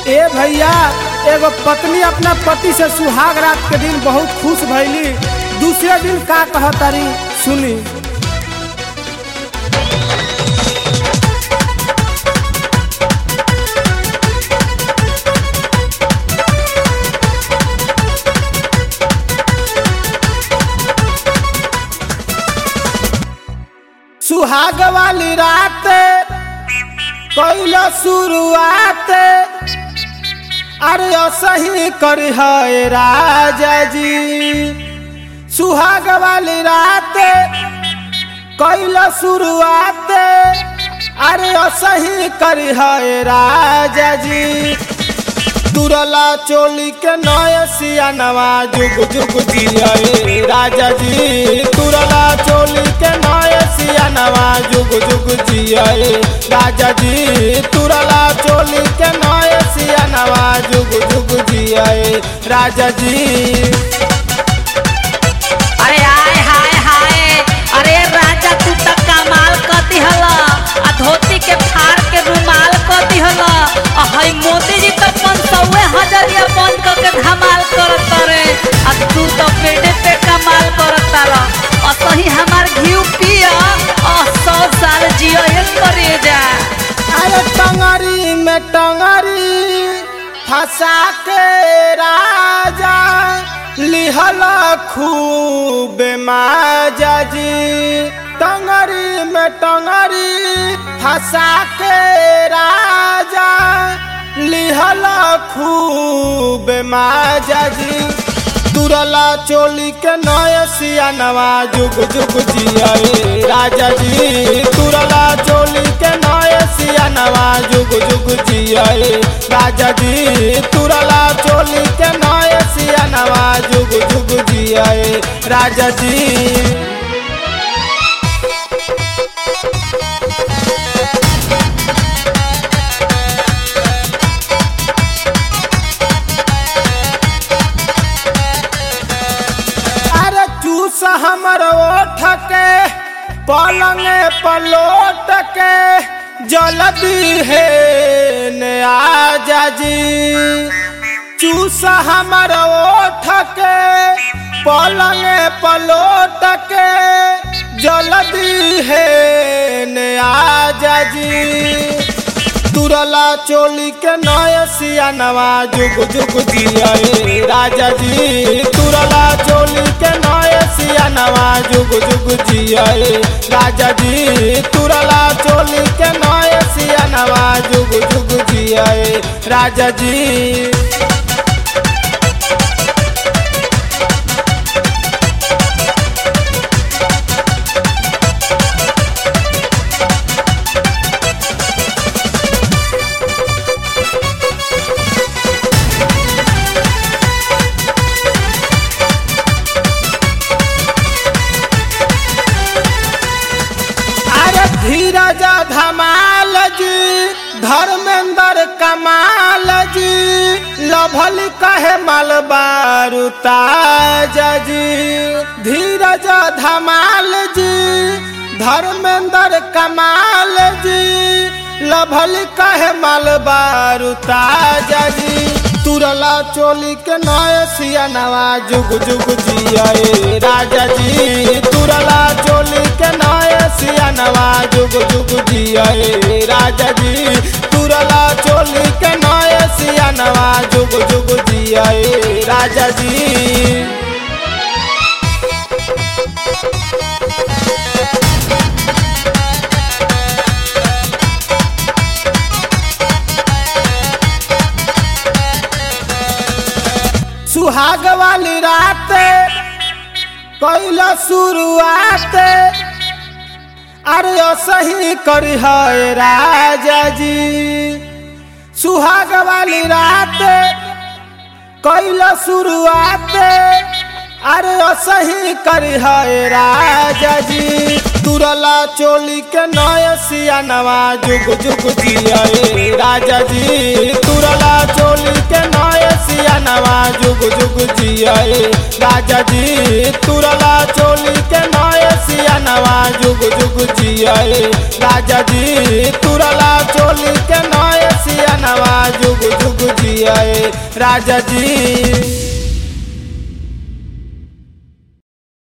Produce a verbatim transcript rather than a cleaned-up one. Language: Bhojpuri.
ए भैया, एगो पत्नी अपना पति से सुहाग रात के दिन बहुत खुश भइली। दूसरे दिन का कहतारी सुनी। सुहाग वाली रात कैला शुरुआत, अरे सही करी है राजा जी। सुहाग वाली रात कैला शुरुआत, अरे सही करी है राजा जी। दुरला चोली के नया सियानवा जुग जुग जिये राजा जी। दुरला चोली के नया सियानवा जुग जुग जिये राजा जी। दुरला चोली के नया सियानवा जुग जुग जिये राजा जी। अरे हाय हाय हाय, अरे राजा तू तक कमाल कर दिहला। आ धोती के फाड़ के रुमाल कर दिहला। आ हई मोदी जी तो पंचौवे हजारिया बंद करके धमाल करत रे। आ तू तो पेटे पे कमाल करत रह। और सही हमार घी पिया और सौ साल जियो एक करे जा। अरे टंगरी में टंगरी फंसा के राजा लिहला खूब माजा जी। टंगरी में टंगरी फंसा के राजा लिहला खूब माजा जी। दुरला चोली के नया सियानवा जुग जुग जिये राजा जी। दुरला चोली के नया सियानवा जुग जुग जिये राजा जी। दुरला चोली के नया सियानवा जुग जुग जिये राजा जी। हमर ओठ के पलंग पलोट के जल्दी है ने आजा जी। चूस हमर ओठ के पलंग पलोट के जल्दी है ने आजा जी। दुरला चोली के नया सियानवा जुग जुग जिये राजा जी। दुरला चोली के नया सियानवा जुग जुग जिये राजा जी। दुरला चोली के नया सियानवा जुग जुग जिये राजा जी। धीरज धमाल जी, धर्मेंद्र कमाल जी, लभल कहे मलबारू ताजा जी। धीरज धमाल जी, धर्मेंद्र कमाल जी, लभल कहे मलबारू ताजा जी। तुरला चोली के नया सियानवा जुग जुग जिये राजा जी। तुरला चोली के नया सियानवा जुग जुग जिये राजा जी। तुरला चोली के नया सियानवा जुग जुग जिये राजा जी। सुहाग वाली रात कैला शुरुआत, अरे सही करी है राजा जी। सुहाग वाली रात कैला शुरुआत, अरे सही करी है राजा जी। दुरला चोली के नया सियानवा जुग जुग जिये राजा जी। दुरला चोली के नया सियानवा जुग जुग जिये राजा जी। दुरला चोली के नया सियानवा जुग जुग जिये राजा जी। तुरला चोली के नया सियानवा जुग जुग ए राजा जी।